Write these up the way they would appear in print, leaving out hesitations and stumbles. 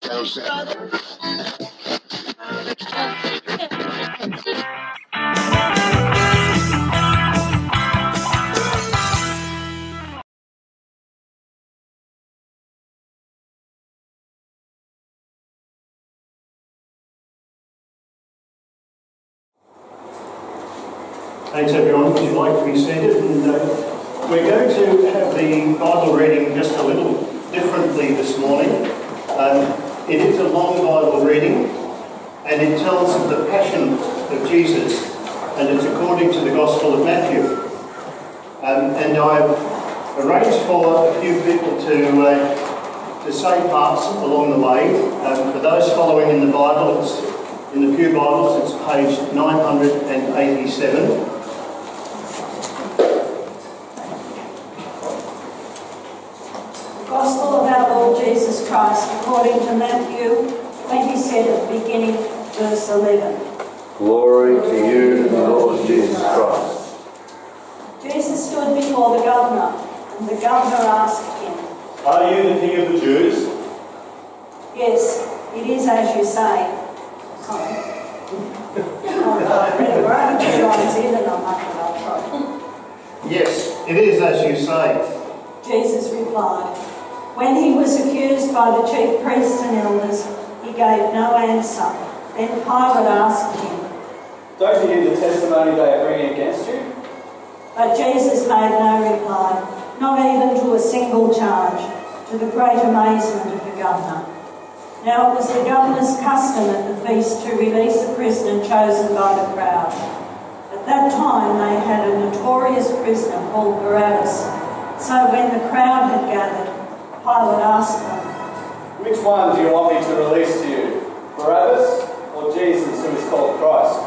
Thanks everyone, would you like to be seated? And we're going to have the Bible reading just a little differently this morning. It is a long Bible reading and it tells of the passion of Jesus, and it's according to the Gospel of Matthew. And I've arranged for a few people to say parts along the way. For those following in the Bible, in the Pew Bibles, it's page 987. Gospel of our Lord Jesus Christ, according to Matthew 27, beginning verse 11. Glory to you, Lord Jesus Christ. Jesus stood before the governor, and the governor asked him, "Are you the King of the Jews?" "Yes, it is as you say." Sorry. We're only 2 lines in and I'm not going to try. Yes, it is as you say. Jesus replied. When he was accused by the chief priests and elders, he gave no answer. Then Pilate asked him, "Don't you hear the testimony they are bringing against you?" But Jesus made no reply, not even to a single charge, to the great amazement of the governor. Now it was the governor's custom at the feast to release a prisoner chosen by the crowd. At that time they had a notorious prisoner called Barabbas. So when the crowd had gathered, Pilate asked them, "Which one do you want me to release to you, Barabbas or Jesus, who is called Christ?"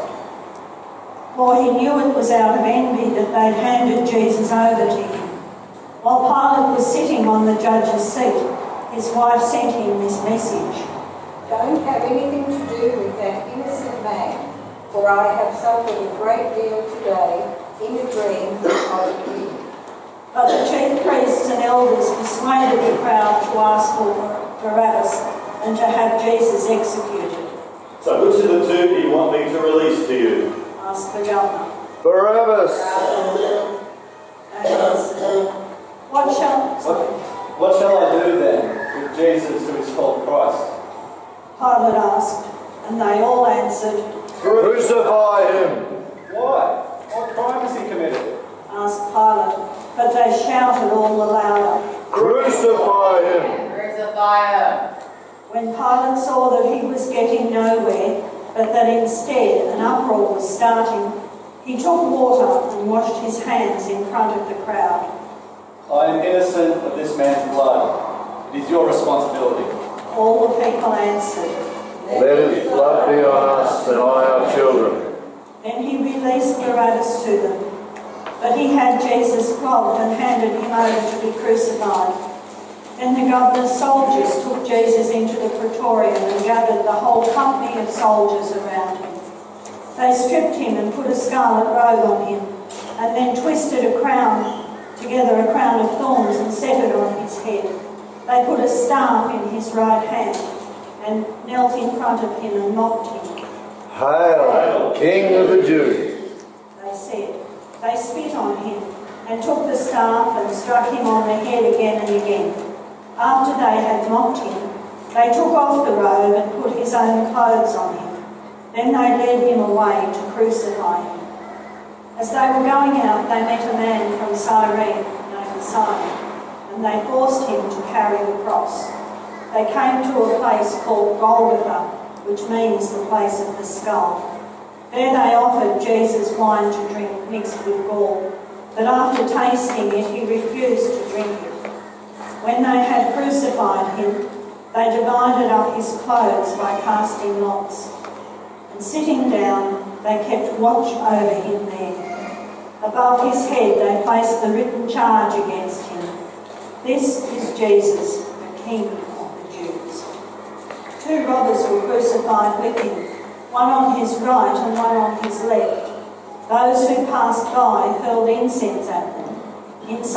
For he knew it was out of envy that they'd handed Jesus over to him. While Pilate was sitting on the judge's seat, his wife sent him this message. "Don't have anything to do with that innocent man, for I have suffered a great deal today in a dream of him." But the chief priests and elders persuaded the crowd to ask for Barabbas and to have Jesus executed. "So which of the two do you want me to release to you?" Asked the governor. Barabbas! And he said, What shall I do then with Jesus, who is called Christ?" Pilate asked, and they all answered, Crucify him! "Why? What crime has he committed?" asked Pilate, but they shouted all the louder, Crucify him! Crucify him. When Pilate saw that he was getting nowhere, but that instead an uproar was starting, he took water and washed his hands in front of the crowd. "I am innocent of this man's blood. It is your responsibility." All the people answered. Let his blood be on us and on our children. Then he released Barabbas to them, but he had Jesus flogged and handed him over to be crucified. Then the governor's soldiers took Jesus into the praetorium and gathered the whole company of soldiers around him. They stripped him and put a scarlet robe on him, and then twisted a crown of thorns and set it on his head. They put a staff in his right hand and knelt in front of him and mocked him. Hail, King of the Jews! They said. They spit on him and took the staff and struck him on the head again and again. After they had mocked him, they took off the robe and put his own clothes on him. Then they led him away to crucify him. As they were going out, they met a man from Cyrene named Simon, and they forced him to carry the cross. They came to a place called Golgotha, which means the place of the skull. There they offered Jesus wine to drink mixed with gall, but after tasting it, he refused to drink it. When they had crucified him, they divided up his clothes by casting lots. And sitting down, they kept watch over him there. Above his head they placed the written charge against him. This is Jesus, the King of the Jews. 2 robbers were crucified with him, one on his right and one on his left. Those who passed by hurled insults at them,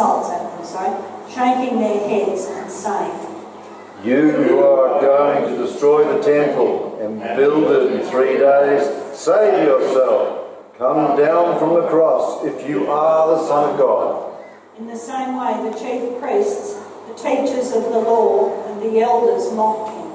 shaking their heads and saying, You who are going to destroy the temple and build it in 3 days, say to yourself, come down from the cross if you are the Son of God. In the same way, the chief priests, the teachers of the law, and the elders mocked him.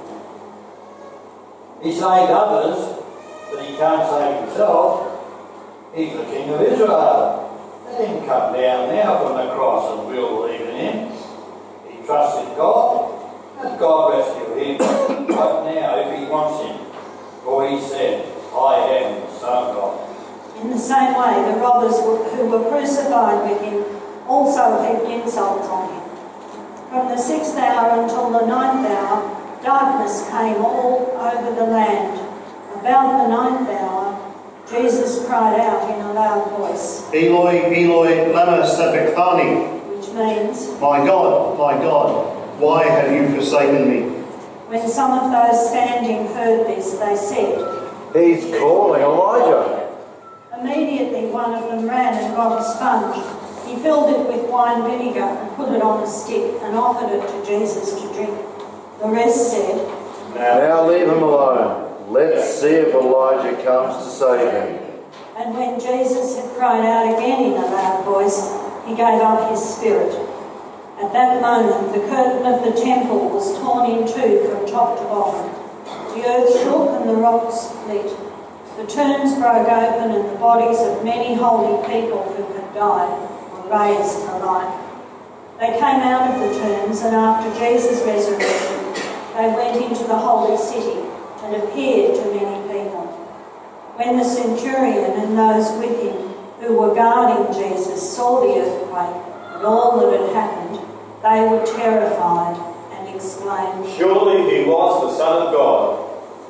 He saved others, but he can't save himself. He's the King of Israel. Let him come down now from the cross and we'll believe in him. He trusted God. Let God rescue him right now if he wants him. For he said, I am the Son of God. In the same way, the robbers who were crucified with him also heaped insults on him. From the 6th hour until the 9th hour, darkness came all over the land. About the 9th hour, Jesus cried out in a loud voice, Eloi, Eloi, lama sabachthani, which means, my God, why have you forsaken me? when some of those standing heard this, they said, He's calling Elijah. Immediately one of them ran and got a sponge. He filled it with wine vinegar and put it on a stick and offered it to Jesus to drink. The rest said, Now leave him alone. Let's see if Elijah comes to save him. And when Jesus had cried out again in a loud voice, he gave up his spirit. At that moment, the curtain of the temple was torn in two from top to bottom. The earth shook and the rocks split. The tombs broke open and the bodies of many holy people who had died were raised to life. They came out of the tombs, and after Jesus' resurrection, they went into the holy city and appeared to many people. When the centurion and those with him who were guarding Jesus saw the earthquake and all that had happened, they were terrified and exclaimed, Surely he was the Son of God.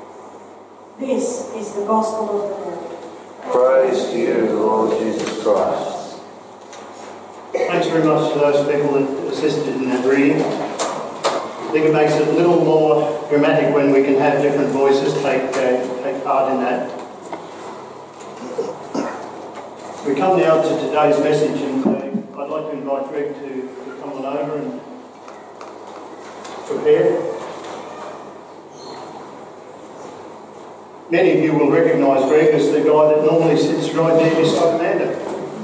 This is the gospel of the Lord. Praise to you, Lord Jesus Christ. Thanks very much to those people that assisted in that reading. I think it makes it a little more dramatic when we can have different voices take part in that. We come now to today's message, and I'd like to invite Greg to come on over and prepare. Many of you will recognise Greg as the guy that normally sits right there beside Amanda.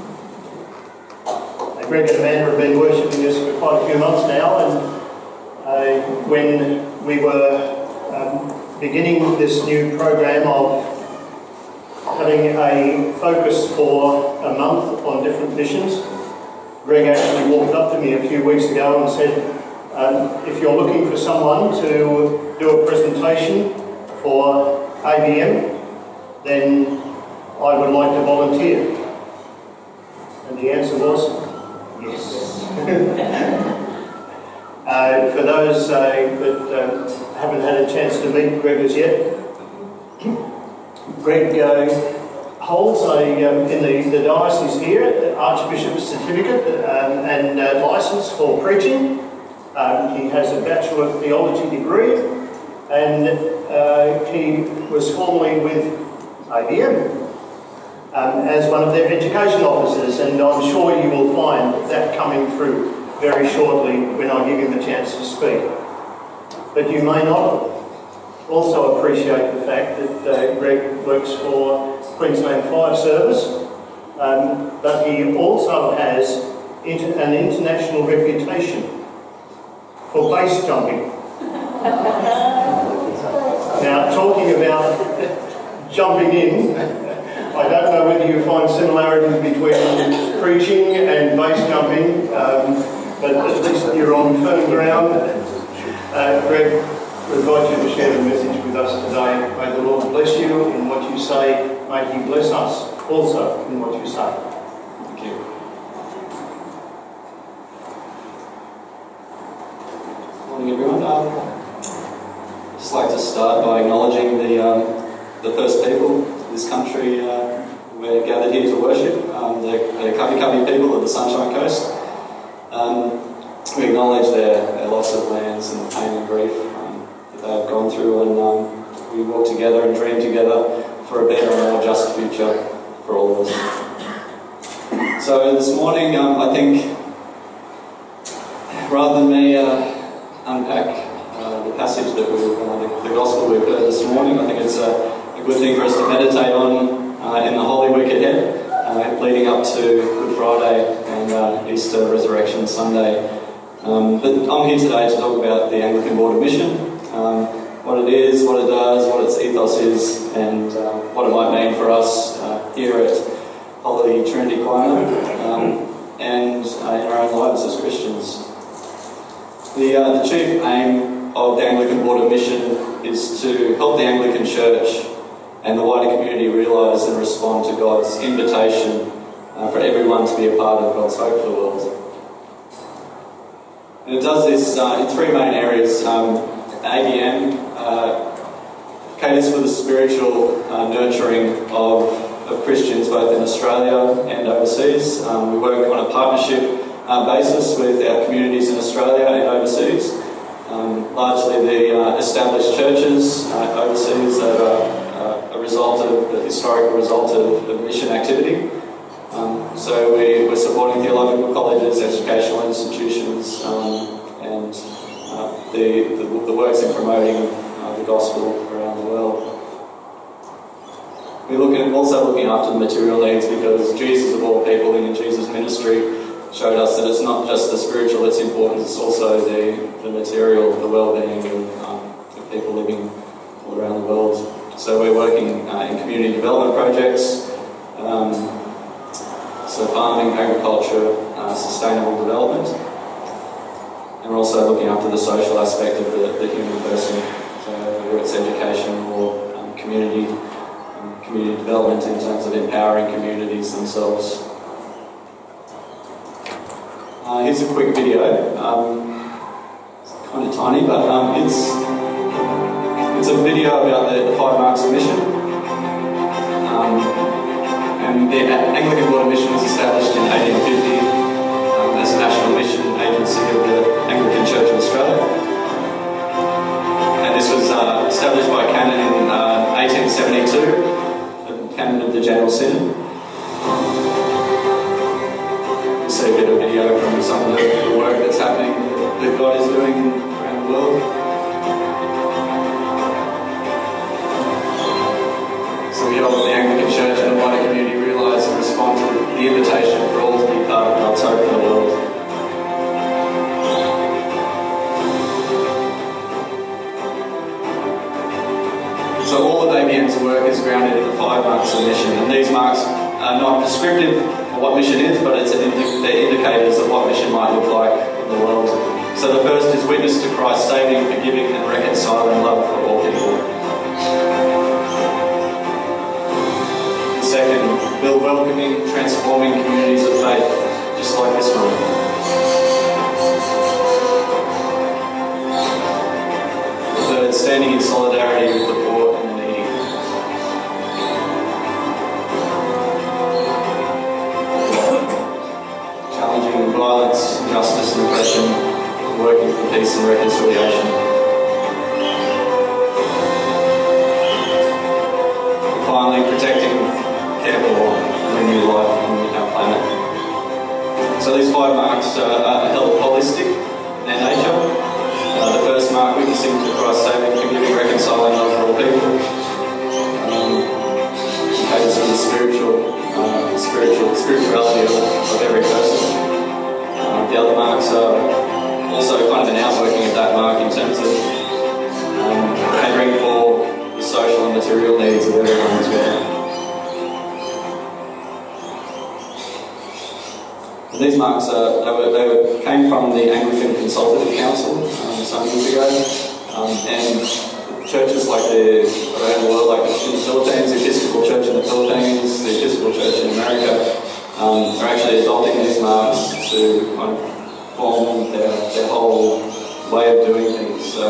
Greg and Amanda have been worshipping us for quite a few months now, and when we were beginning this new program of having a focus for a month on different missions, Greg actually walked up to me a few weeks ago and said, if you're looking for someone to do a presentation for ABM, then I would like to volunteer. And the answer was yes. For those that haven't had a chance to meet Greg as yet, Greg holds in the diocese here an Archbishop's certificate and licence for preaching. He has a Bachelor of Theology degree, and he was formerly with ABM as one of their education officers, and I'm sure you will find that coming through very shortly when I give him a chance to speak. But you may not also appreciate the fact that Greg works for Queensland Fire Service, but he also has an international reputation for base jumping. Now, talking about jumping in, I don't know whether you find similarities between preaching and base jumping, but at least you're on firm ground. Greg, we invite you to share the message with us today. May the Lord bless you in what you say. May He bless us also in what you say. Thank you. Morning, everyone. I'd just like to start by acknowledging the first people of this country we're gathered here to worship, the Kabi Kabi people of the Sunshine Coast. We acknowledge their loss of lands and pain and grief that they have gone through, and we walk together and dream together for a better and more just future for all of us. So this morning, I think, rather than me unpack the passage that the gospel morning. I think it's a good thing for us to meditate on in the Holy Week ahead, leading up to Good Friday and Easter Resurrection Sunday. But I'm here today to talk about the Anglican Board of Mission, what it is, what it does, what its ethos is, and what it might mean for us here at Holy Trinity Choir and in our own lives as Christians. The chief aim of the Anglican Board of Mission is to help the Anglican Church and the wider community realise and respond to God's invitation for everyone to be a part of God's hope for the world. And it does this in three main areas. ABM caters for the spiritual nurturing of Christians both in Australia and overseas. We work on a partnership basis with our communities in Australia and overseas. Largely the established churches overseas that are a historical result of mission activity. So we're supporting theological colleges, educational institutions, and the works in promoting the gospel around the world. We're also looking after the material needs, because Jesus, of all people, in Jesus' ministry, showed us that it's not just the spiritual that's important, it's also the material, the well-being of people living all around the world. So we're working in community development projects, so farming, agriculture, sustainable development, and we're also looking after the social aspect of the human person, so whether it's education or community development in terms of empowering communities themselves. Here's a quick video. It's kind of tiny, but it's a video about the 5 marks of mission. And the Anglican Board of Mission was established in 1850 as a national mission agency of the Anglican Church of Australia. And this was established by Canon in 1872, the Canon of the General Synod. We'll see a bit of video from some of the work that's happening, that God is doing around the world. So we help the Anglican Church and the wider community realise and respond to the invitation for all to be part of God's hope for the world. So all of ABM's work is grounded in the 5 marks of mission, and these marks are not prescriptive of what mission is, but they're indicators of what mission might look like in the world. So the first is witness to Christ's saving, forgiving and reconciling love for all people. The second, build welcoming, transforming communities of faith, just like this one. The third, standing in solidarity with the poor and the needy. Challenging violence, injustice and oppression, working for peace and reconciliation. And finally, protecting, care for and renew life on our planet. So these 5 marks are held holistic in their nature. The first mark, witnessing to Christ's saving, forgiving, reconciling love for all people. Caters to the spirituality of every person. The other marks are also kind of an outworking of that mark in terms of catering for the social and material needs of everyone as well. And these marks came from the Anglican Consultative Council some years ago, and churches like around the world, like in the Philippines, the Episcopal Church in the Philippines, the Episcopal Church in America, are actually adopting these marks to kind of form their whole way of doing things. So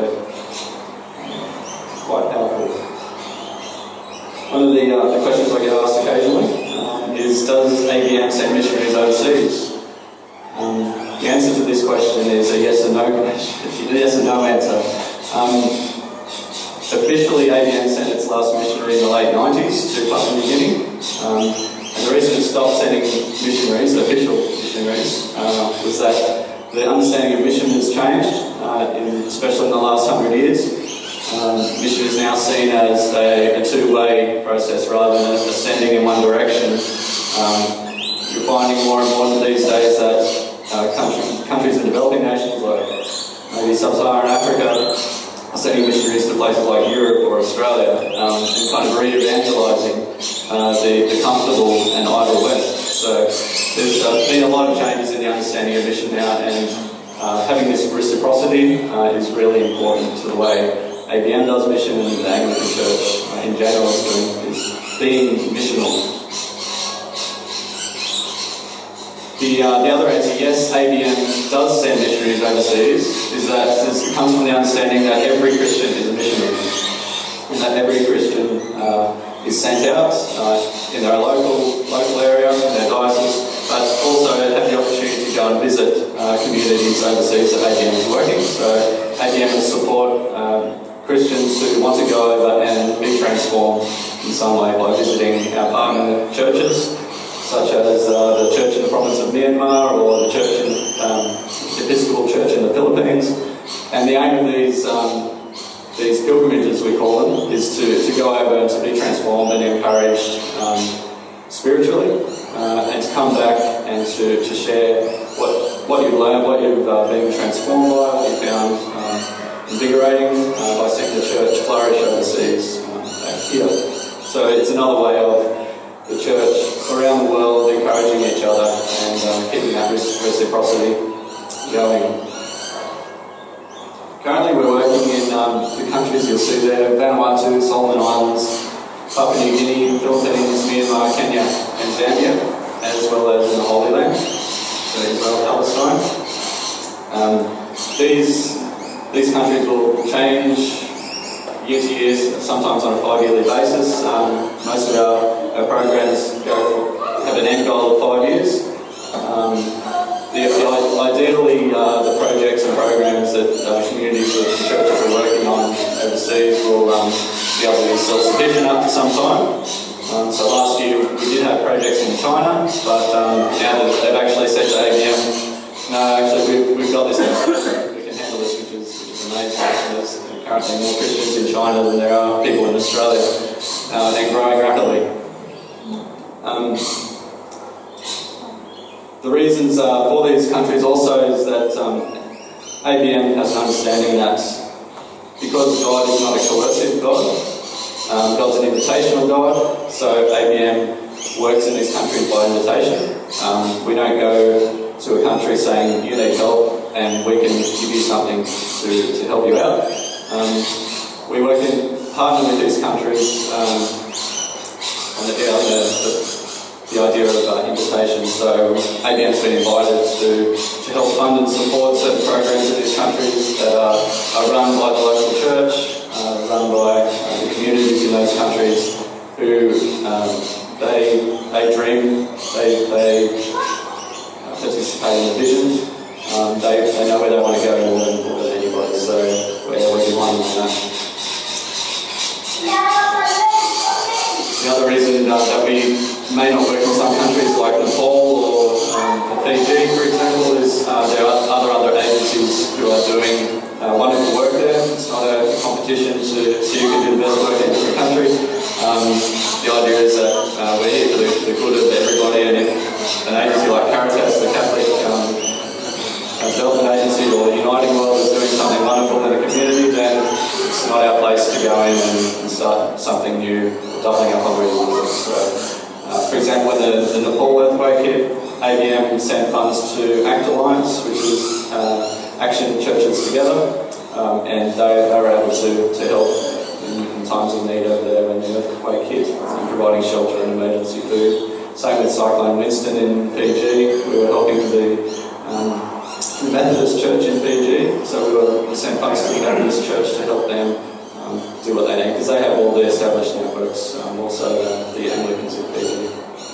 it's quite powerful. One of the questions I get asked occasionally is, does ABM send missionaries overseas? The answer to this question is a yes or no question, yes or no answer. Officially, ABM sent its last missionary in the late 90s to Papua New Guinea. And the reason it stopped sending missionaries, official missionaries, was that the understanding of mission has changed, especially in the last 100 years. mission is now seen as a two-way process rather than ascending in one direction. You're finding more and more these days that countries in developing nations, like maybe sub-Saharan Africa, are sending missionaries to places like Europe or Australia, and kind of re-evangelising the comfortable and idle West. So there's been a lot of changes in the understanding of mission now, and having this reciprocity is really important to the way ABM does mission, and the Anglican Church in general is being missional. The other answer, yes, ABM does send missionaries overseas, is that it comes from the understanding that every Christian is a missionary, and that every Christian is sent out in their local area, in their diocese, but also have the opportunity to go and visit communities overseas that ABM is working. So ABM will support Christians who want to go over and be transformed in some way by visiting our partner churches, such as the church in the province of Myanmar or the church in the Episcopal Church in the Philippines. And the aim of these pilgrimages, we call them, is to go over and to be transformed and encouraged spiritually, and to come back and to share what you've learned, what you've been transformed by, what you found invigorating by seeing the church flourish overseas back here. So it's another way of the church around the world encouraging each other and keeping that reciprocity going. Currently we're working in the countries you'll see there: Vanuatu, Solomon Islands, Papua New Guinea, Philippines, Myanmar, Kenya and Zambia, as well as in the Holy Land, so Israel, Palestine. These countries will change year to year, sometimes on a 5-yearly basis. Most of our programs have an end goal of 5 years. Ideally, the projects and programs that communities and churches are working on overseas will be able to be self-sufficient after some time. So last year we did have projects in China, but now that they've actually said to ABM, no, actually we've got this now. We can handle this, which is amazing. There's currently more Christians in China than there are people in Australia, and growing rapidly. The reasons for these countries also is that ABM has an understanding that because God is not a coercive God, God's an invitational God, so ABM works in these countries by invitation. We don't go to a country saying, you need help and we can give you something to help you out. We work in partner with these countries on the idea of invitation. So ABM's been invited to help fund and support certain programs in these countries that are run by the local church, run by the communities in those countries who they dream, they participate in the vision, they know where they want to go more than anybody, so we're working on that. The other reason that we may not work in some countries like Nepal or Fiji, for example, is there are other agencies who are doing wonderful work there. It's not a competition to see who can do the best work in different countries. The idea is that we're here for the good of everybody, and if an agency like Caritas, the Catholic Development Agency, or Uniting World is doing something wonderful in the community, then it's not our place to go in and start something new, doubling up on resources. So, for example, when the Nepal earthquake hit, ABM sent funds to ACT Alliance, which is Action Churches Together, and they were able to help in times of need over there when the earthquake hit, providing shelter and emergency food. Same with Cyclone Winston in Fiji. We were helping the Methodist Church in Fiji, so we sent funds to the Methodist Church to help them do what they need, because they have all the established networks, also the Anglicans in Fiji.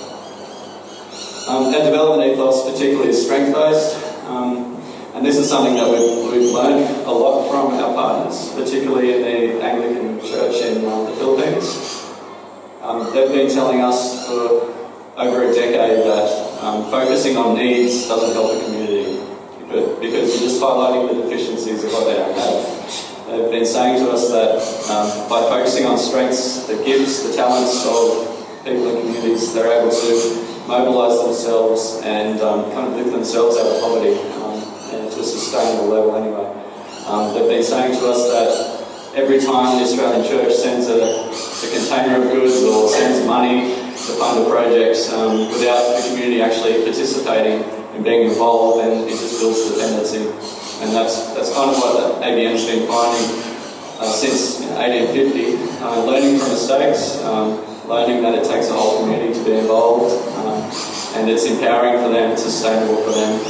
Our development ethos particularly is strength-based, and this is something that we've learned a lot from our partners, particularly in the Anglican Church in the Philippines. They've been telling us for over a decade that focusing on needs doesn't help the community, because you're just highlighting the deficiencies of what they don't have. they've been saying to us that by focusing on strengths, the gifts, the talents of people in communities, they're able to mobilise themselves and kind of lift themselves out of poverty and to a sustainable level anyway. They've been saying to us that every time the Australian Church sends a container of goods or sends money to fund a project without the community actually participating and being involved, then it just builds dependency. And that's kind of what the ABM's been finding since 1850, learning from mistakes, learning that it takes a whole community to be involved, and it's empowering for them, it's sustainable for them,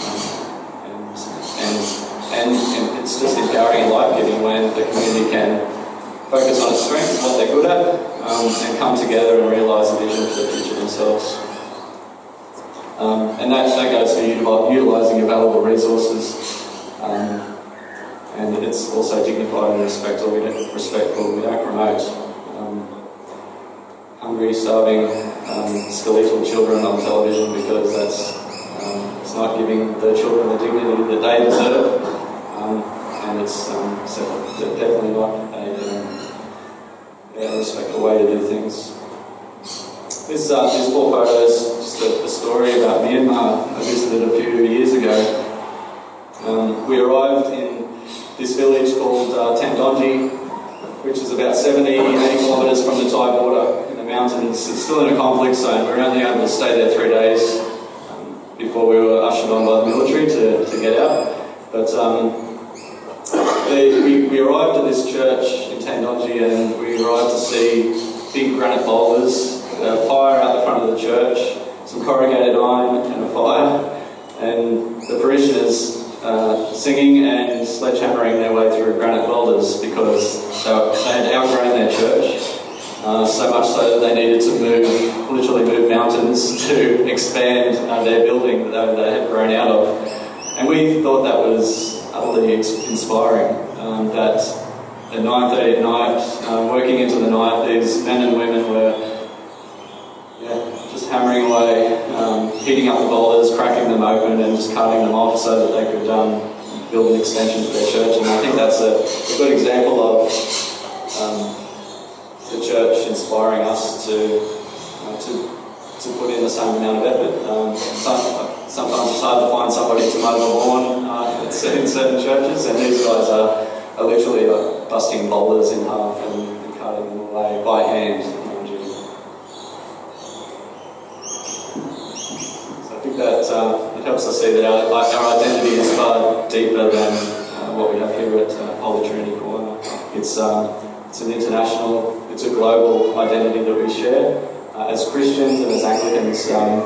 and it's just empowering and life-giving when the community can focus on its strengths, what they're good at, and come together and realise a vision for the future themselves. And that goes for utilising available resources, and it's also dignified and respectful. We don't promote hungry, starving, skeletal children on television because it's not giving the children the dignity that they deserve, and it's definitely not a respectful way to do things. These 4 photos, just a story about Myanmar. I visited a few years ago. We arrived in this village called Tandonji, which is about 70, 80 kilometres from the Thai border in the mountains. It's still in a conflict zone. We were only able to stay there 3 days before we were ushered on by the military to get out. But we arrived at this church in Tandonji, and we arrived to see big granite boulders, a fire out the front of the church, some corrugated iron and a fire, and the parishioners singing and sledgehammering their way through granite boulders because they had outgrown their church, so much so that they needed to literally move mountains to expand their building that they had grown out of. And we thought that was utterly inspiring, that at 9:30 at night, working into the night, these men and women were just hammering away, heating up the boulders, cracking them open and just cutting them off so that they could build an extension to their church. And I think that's a good example of the church inspiring us to put in the same amount of effort. Sometimes it's hard to find somebody to mow the lawn in certain churches, and these guys are literally busting boulders in half and cutting them away by hand. So I think that it helps us see that our identity is far deeper than what we have here at Holy Trinity Corner. It's an international, it's a global identity that we share. As Christians and as Anglicans,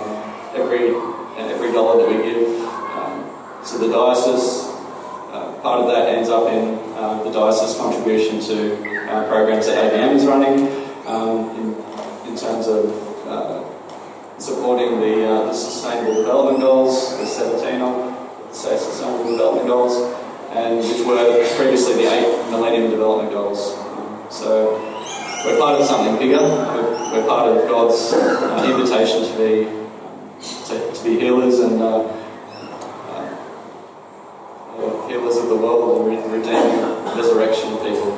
every dollar that we give to the diocese, part of that ends up in the diocese contribution to programs that ABM is running in terms of supporting the Sustainable Development Goals, the 17 of the Sustainable Development Goals, and which were previously the 8 Millennium Development Goals. So we're part of something bigger. We're part of God's invitation to be healers and healers of the world and redeeming resurrection people.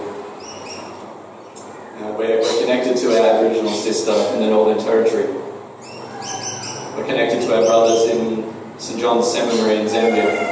We're connected to our Aboriginal sister in the Northern Territory. We're connected to our brothers in St John's Seminary in Zambia.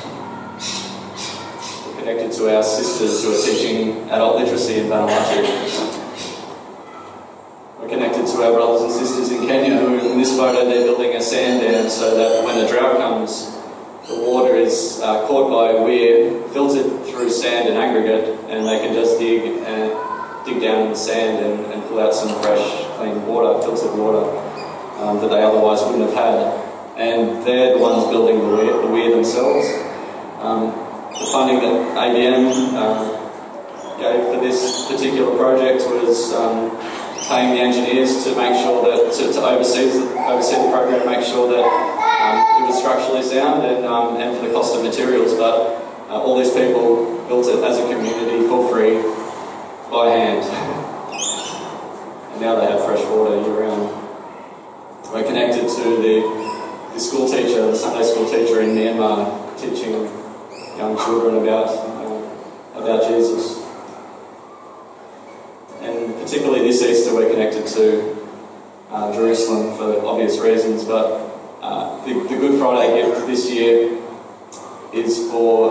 We're connected to our sisters who are teaching adult literacy in Vanuatu. We're connected to our brothers and sisters in Kenya who, in this photo, they're building a sand dam so that when the drought comes, the water is caught by a weir, filtered through sand and aggregate, and they can just dig down in the sand and pull out some fresh, clean water, filtered water that they otherwise wouldn't have had. And they're the ones building the weir themselves. The funding that ABM gave for this particular project was paying the engineers to make sure that to oversee the program, make sure that it was structurally sound and for the cost of materials. But all these people built it as a community for free by hand, and now they have fresh water year round. We're connected to the school teacher, the Sunday school teacher in Myanmar, teaching young children about about Jesus. And particularly this Easter we're connected to Jerusalem for obvious reasons, but the Good Friday gift this year is for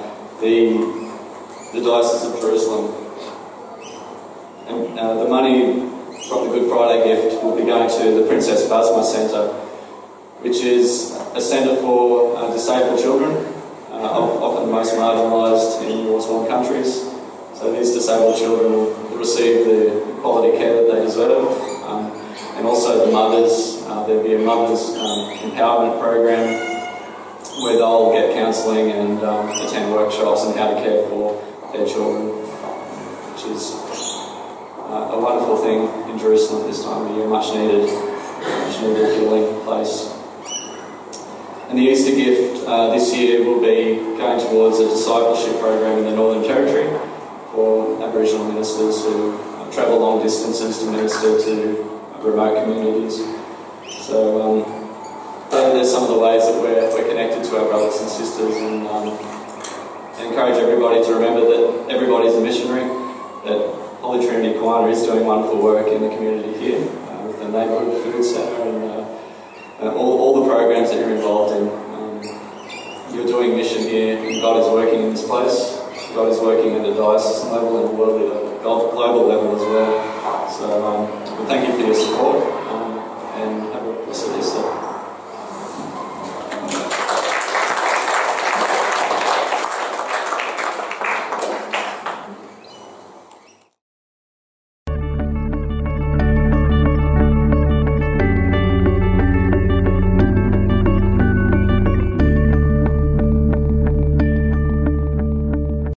the Diocese of Jerusalem. And the money from the Good Friday gift will be going to the Princess Basma Centre, which is a centre for disabled children, often the most marginalised in war-torn countries. So these disabled children will receive the quality care that they deserve. And also the mothers, there'll be a mothers empowerment program where they'll get counselling and attend workshops on how to care for their children, which is a wonderful thing in Jerusalem this time of year, much needed healing place. And the Easter gift this year will be going towards a discipleship program in the Northern Territory for Aboriginal ministers who travel long distances to minister to remote communities. So there's some of the ways that we're connected to our brothers and sisters, and I encourage everybody to remember that everybody's a missionary, that Holy Trinity Kiwana is doing wonderful work in the community here with the Neighbourhood Food Centre and all the programs that you're involved in. You're doing mission here, and God is working in this place. God is working at a diocesan level and a worldly level, global level as well. So thank you for your support, and have a blessed Easter.